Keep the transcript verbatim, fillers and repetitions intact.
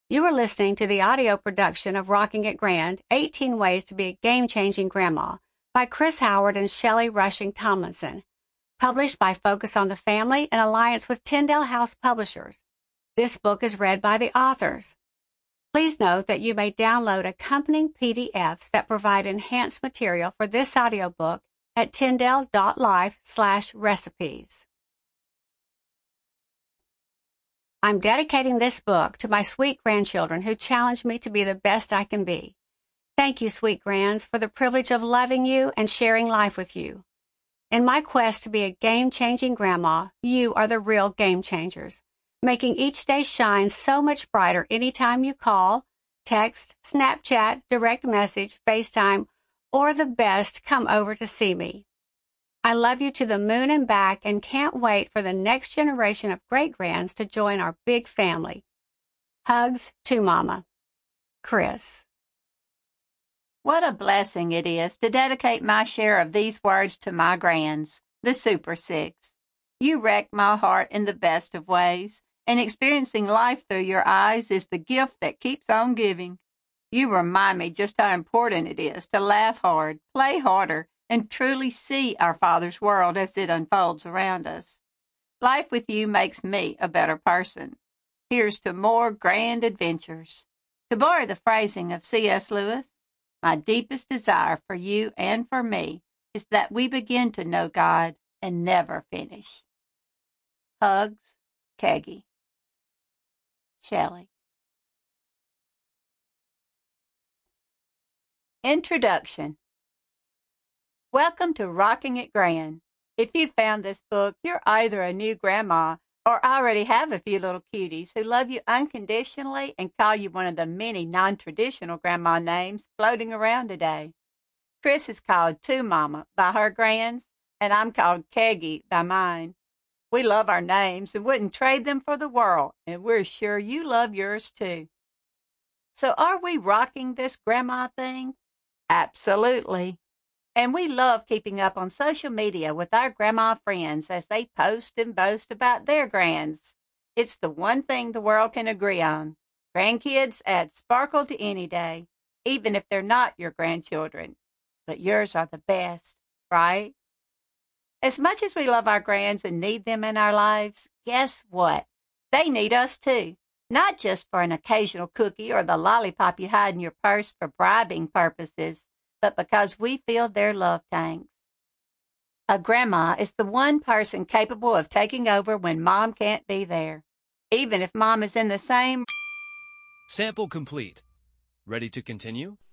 You are listening to the audio production of Rocking It Grand, eighteen Ways to be a Game-Changing Grandma by Chris Howard and Shelley Rushing Tomlinson, published by Focus on the Family in alliance with Tyndale House Publishers. This book is read by the authors. Please note that you may download accompanying P D Fs that provide enhanced material for this audiobook at tyndale.life slash recipes. I'm dedicating this book to my sweet grandchildren who challenge me to be the best I can be. Thank you, sweet grands, for the privilege of loving you and sharing life with you. In my quest to be a game-changing grandma, you are the real game changers, making each day shine so much brighter anytime you call, text, Snapchat, direct message, FaceTime, or the best, come over to see me. I love you to the moon and back and can't wait for the next generation of great-grands to join our big family. Hugs to Mama. Chris. What a blessing it is to dedicate my share of these words to my grands, the Super Six. You wreck my heart in the best of ways, and experiencing life through your eyes is the gift that keeps on giving. You remind me just how important it is to laugh hard, play harder, and truly see our Father's world as it unfolds around us. Life with you makes me a better person. Here's to more grand adventures. To borrow the phrasing of C S Lewis, my deepest desire for you and for me is that we begin to know God and never finish. Hugs, Keggy. Shelley. Introduction. Welcome to Rocking It Grand. If you found this book, you're either a new grandma or already have a few little cuties who love you unconditionally and call you one of the many non-traditional grandma names floating around today. Chris is called To Mama by her grands, and I'm called Keggy by mine. We love our names and wouldn't trade them for the world, and we're sure you love yours too. So are we rocking this grandma thing? Absolutely. And we love keeping up on social media with our grandma friends as they post and boast about their grands. It's the one thing the world can agree on. Grandkids add sparkle to any day, even if they're not your grandchildren. But yours are the best, right? As much as we love our grands and need them in our lives, guess what? They need us too. Not just for an occasional cookie or the lollipop you hide in your purse for bribing purposes, but because we fill their love tanks. A grandma is the one person capable of taking over when mom can't be there, even if mom is in the same... Sample complete. Ready to continue?